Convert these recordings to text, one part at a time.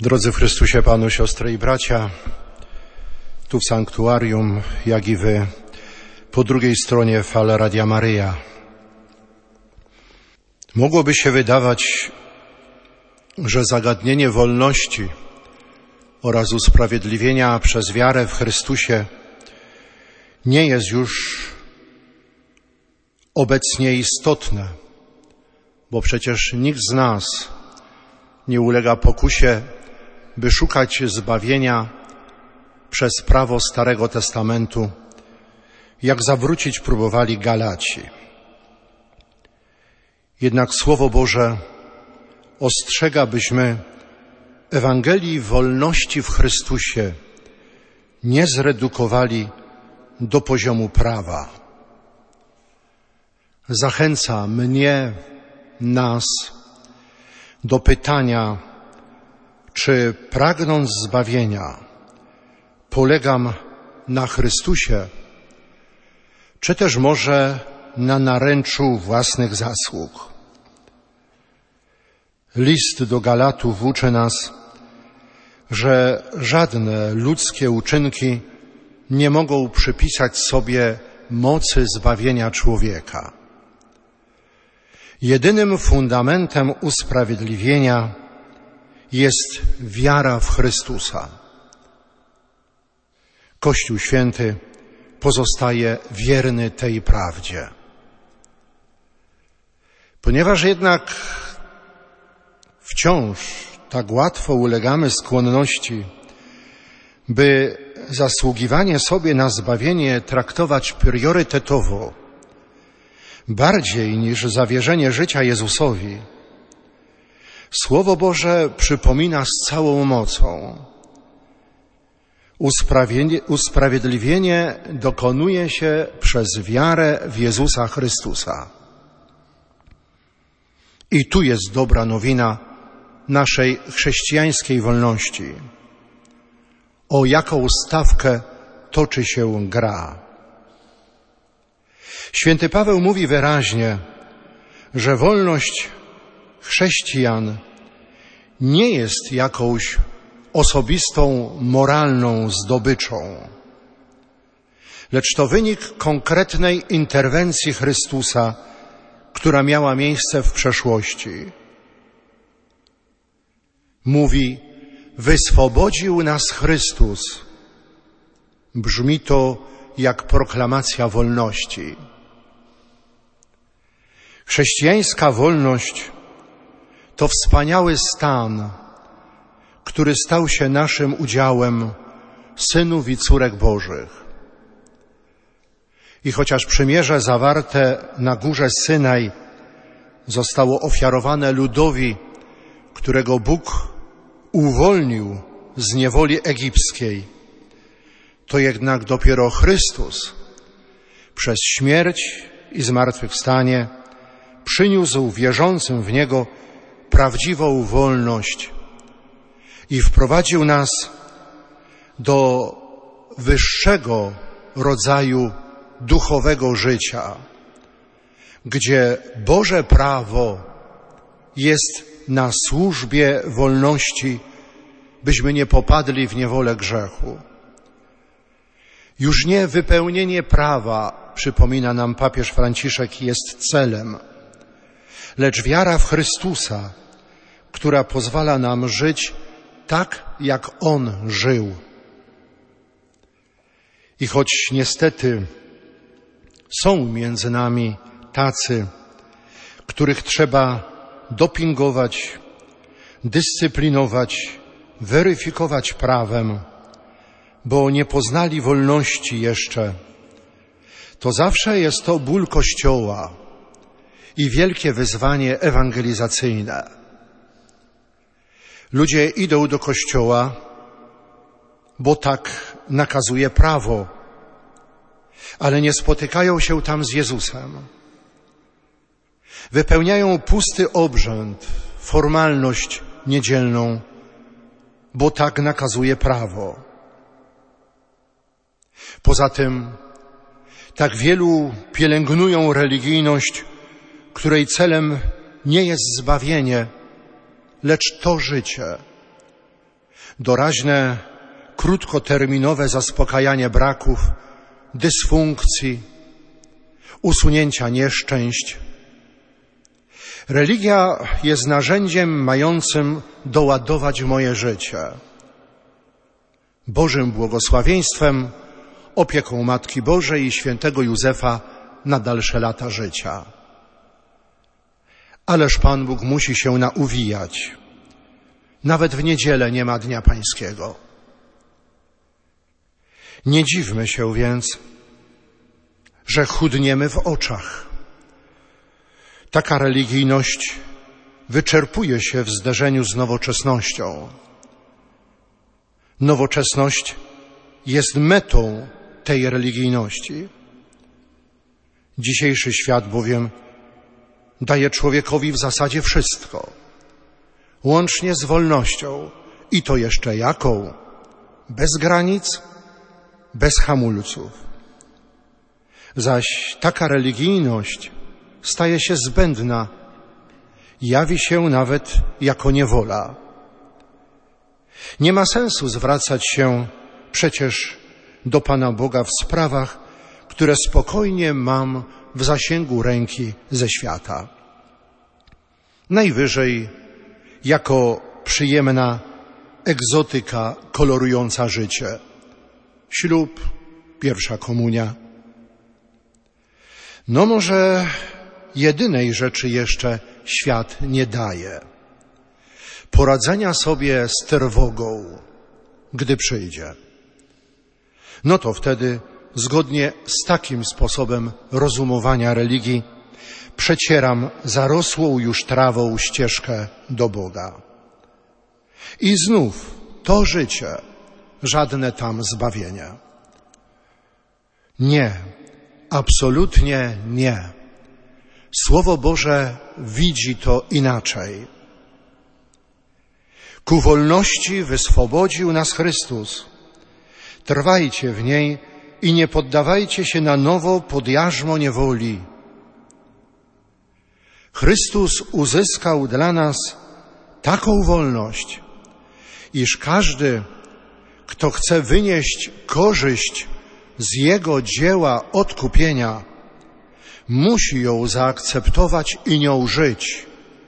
Drodzy w Chrystusie Panu, siostry i bracia, tu w sanktuarium, jak i wy po drugiej stronie fal Radia Maryja. Mogłoby się wydawać, że zagadnienie wolności oraz usprawiedliwienia przez wiarę w Chrystusie nie jest już obecnie istotne, bo przecież nikt z nas nie ulega pokusie, by szukać zbawienia przez prawo Starego Testamentu, jak zawrócić próbowali Galaci. Jednak Słowo Boże ostrzega, byśmy Ewangelii wolności w Chrystusie nie zredukowali do poziomu prawa. Zachęca mnie, nas do pytania, czy pragnąc zbawienia polegam na Chrystusie, czy też może na naręczu własnych zasług. List do Galatów uczy nas, że żadne ludzkie uczynki nie mogą przypisać sobie mocy zbawienia człowieka. Jedynym fundamentem usprawiedliwienia jest wiara w Chrystusa. Kościół Święty pozostaje wierny tej prawdzie. Ponieważ jednak wciąż tak łatwo ulegamy skłonności, by zasługiwanie sobie na zbawienie traktować priorytetowo, bardziej niż zawierzenie życia Jezusowi, Słowo Boże przypomina z całą mocą: usprawiedliwienie dokonuje się przez wiarę w Jezusa Chrystusa. I tu jest dobra nowina naszej chrześcijańskiej wolności. O jaką stawkę toczy się gra. Święty Paweł mówi wyraźnie, że wolność chrześcijan nie jest jakąś osobistą, moralną zdobyczą, lecz to wynik konkretnej interwencji Chrystusa, która miała miejsce w przeszłości. Mówi: wyswobodził nas Chrystus. Brzmi to jak proklamacja wolności. Chrześcijańska wolność to wspaniały stan, który stał się naszym udziałem, synów i córek Bożych. I chociaż przymierze zawarte na górze Synaj zostało ofiarowane ludowi, którego Bóg uwolnił z niewoli egipskiej, to jednak dopiero Chrystus przez śmierć i zmartwychwstanie przyniósł wierzącym w Niego prawdziwą wolność i wprowadził nas do wyższego rodzaju duchowego życia, gdzie Boże prawo jest na służbie wolności, byśmy nie popadli w niewolę grzechu. Już nie wypełnienie prawa, przypomina nam papież Franciszek, jest celem, lecz wiara w Chrystusa, która pozwala nam żyć tak, jak On żył. I choć niestety są między nami tacy, których trzeba dopingować, dyscyplinować, weryfikować prawem, bo nie poznali wolności jeszcze, to zawsze jest to ból Kościoła i wielkie wyzwanie ewangelizacyjne. Ludzie idą do Kościoła, bo tak nakazuje prawo, ale nie spotykają się tam z Jezusem. Wypełniają pusty obrzęd, formalność niedzielną, bo tak nakazuje prawo. Poza tym tak wielu pielęgnują religijność, której celem nie jest zbawienie, lecz to życie, doraźne, krótkoterminowe zaspokajanie braków, dysfunkcji, usunięcia nieszczęść. Religia jest narzędziem mającym doładować moje życie Bożym błogosławieństwem, opieką Matki Bożej i świętego Józefa na dalsze lata życia. Ależ Pan Bóg musi się nauwijać. Nawet w niedzielę nie ma Dnia Pańskiego. Nie dziwmy się więc, że chudniemy w oczach. Taka religijność wyczerpuje się w zderzeniu z nowoczesnością. Nowoczesność jest metą tej religijności. Dzisiejszy świat bowiem daje człowiekowi w zasadzie wszystko, łącznie z wolnością. I to jeszcze jaką? Bez granic, bez hamulców. Zaś taka religijność staje się zbędna, jawi się nawet jako niewola. Nie ma sensu zwracać się przecież do Pana Boga w sprawach, które spokojnie mam w zasięgu ręki ze świata. Najwyżej jako przyjemna egzotyka kolorująca życie. Ślub, pierwsza komunia. No może jedynej rzeczy jeszcze świat nie daje. Poradzenia sobie z trwogą, gdy przyjdzie. No to wtedy, zgodnie z takim sposobem rozumowania religii, przecieram zarosłą już trawą ścieżkę do Boga. I znów to życie, żadne tam zbawienie. Nie, absolutnie nie. Słowo Boże widzi to inaczej. Ku wolności wyswobodził nas Chrystus. Trwajcie w niej i nie poddawajcie się na nowo pod jarzmo niewoli. Chrystus uzyskał dla nas taką wolność, iż każdy, kto chce wynieść korzyść z Jego dzieła odkupienia, musi ją zaakceptować i nią żyć.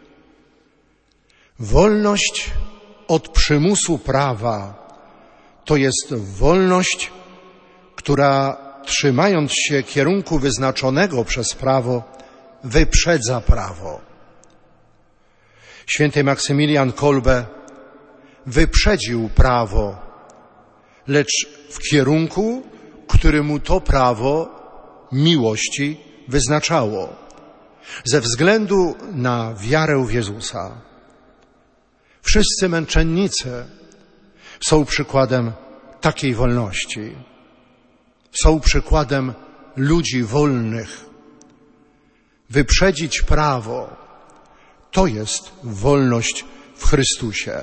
Wolność od przymusu prawa to jest wolność, która, trzymając się kierunku wyznaczonego przez prawo, wyprzedza prawo. Święty Maksymilian Kolbe wyprzedził prawo, lecz w kierunku, który mu to prawo miłości wyznaczało, ze względu na wiarę w Jezusa. Wszyscy męczennicy są przykładem takiej wolności. Są przykładem ludzi wolnych. Wyprzedzić prawo to jest wolność w Chrystusie.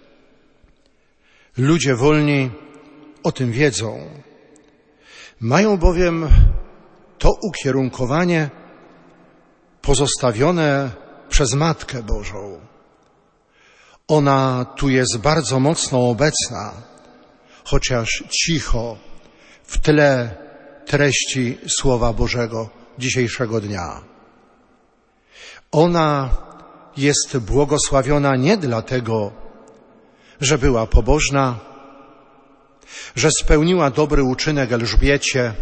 Ludzie wolni o tym wiedzą. Mają bowiem to ukierunkowanie pozostawione przez Matkę Bożą. Ona tu jest bardzo mocno obecna, chociaż cicho, w tle treści Słowa Bożego dzisiejszego dnia. Ona jest błogosławiona nie dlatego, że była pobożna, że spełniła dobry uczynek Elżbiecie,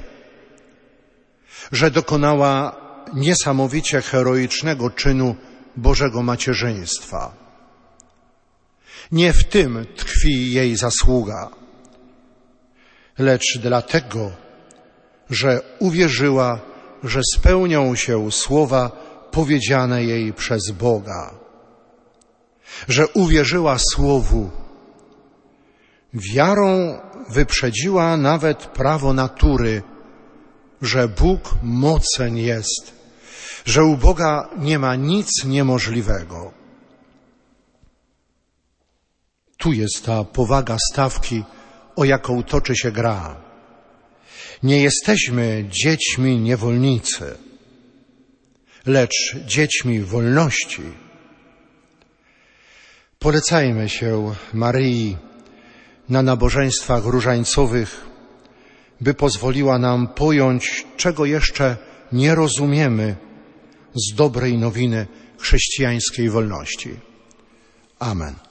że dokonała niesamowicie heroicznego czynu Bożego macierzyństwa. Nie w tym tkwi jej zasługa, lecz dlatego, że uwierzyła, że spełnią się słowa powiedziane jej przez Boga, że uwierzyła Słowu. Wiarą wyprzedziła nawet prawo natury, że Bóg mocen jest, że u Boga nie ma nic niemożliwego. Tu jest ta powaga stawki, o jaką toczy się gra. Nie jesteśmy dziećmi niewolnicy, lecz dziećmi wolności. Polecajmy się Maryi na nabożeństwach różańcowych, by pozwoliła nam pojąć, czego jeszcze nie rozumiemy z dobrej nowiny chrześcijańskiej wolności. Amen.